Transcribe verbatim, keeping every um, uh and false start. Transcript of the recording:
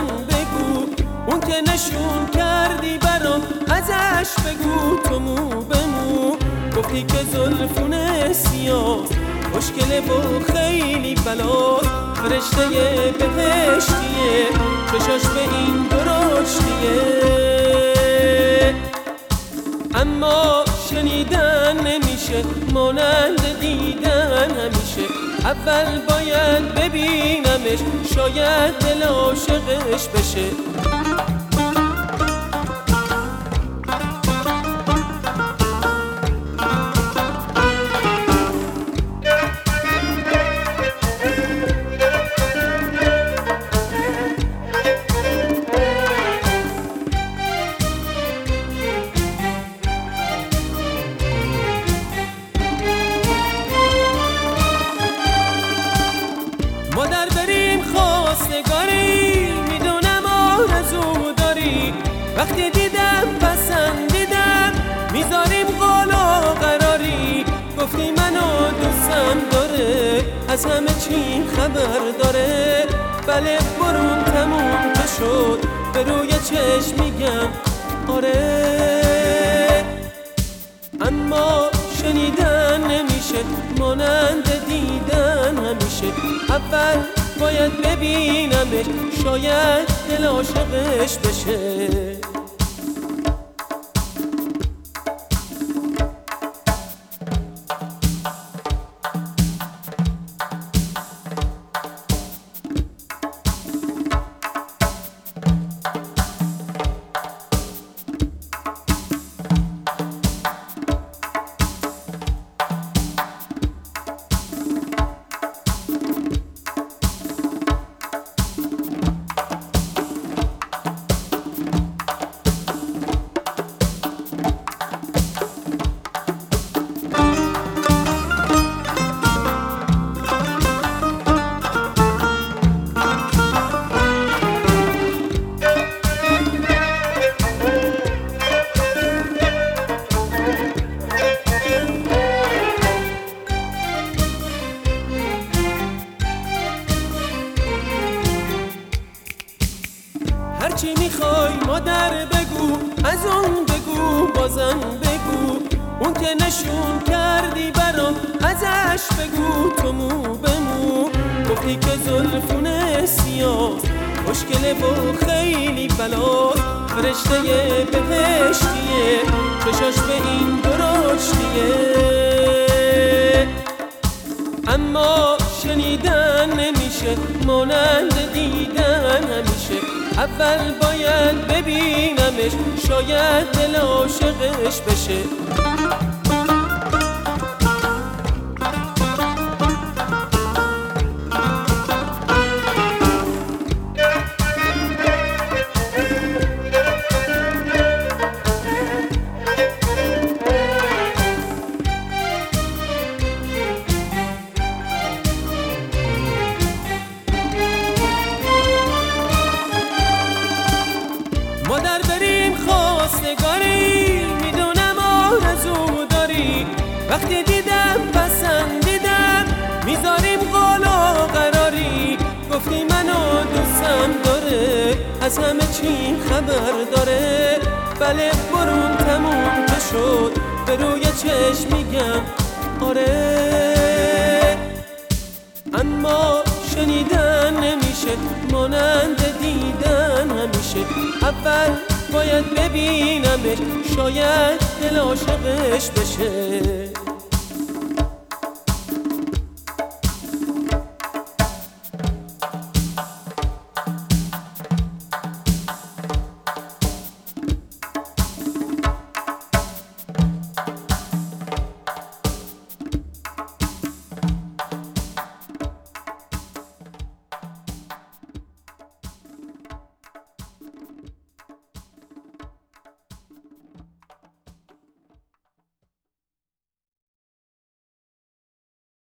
بازم بگو، اون که نشون کردی برام ازش بگو. تو مو به مو گفتی که زلفونه سیاه مشکله و خیلی بلاست، فرشته بهشتیه چشاش به این درشتیه. اما شنیدن نمیشه مانند دیدن همیشه، اول باید ببینمش شاید دل عاشقش بشه. مادر بریم خواستگاری، میدونم آرزو داری، وقتی دیدم پسندیدم میذاریم قالا قراری. گفتی منو دوستم داره از همه چی خبر داره، بله برون تموم که شد به روی چشم میگم آره. اما شنیدن نمیشه مانند دیدن همیشه، اول باید ببینمش شاید دل عاشقش بشه. هرچی میخوای مادر بگو، از اون بگو بازم بگو، اون که نشون کردی برام ازش بگو. تو مو به مو گفتی که زلفونه سیاه مشکله و خیلی بلاست، فرشته بهشتیه چشاش به این درشتیه. اما شنیدن نمیشه مانند دیدن همیشه، اول باید ببینمش شاید دل عاشقش بشه. مادر بریم خواستگاری، میدونم آرزو داری، وقتی دیدم پسندیدم میذاریم قالا قراری. گفتی منو دوستم داره از همه چی خبر داره، بله برون تموم که شد به روی چشم میگم آره. اما شنیدن نمیشه مانند دیدن همیشه، اول باید ببینمش شاید دل عاشقش بشه.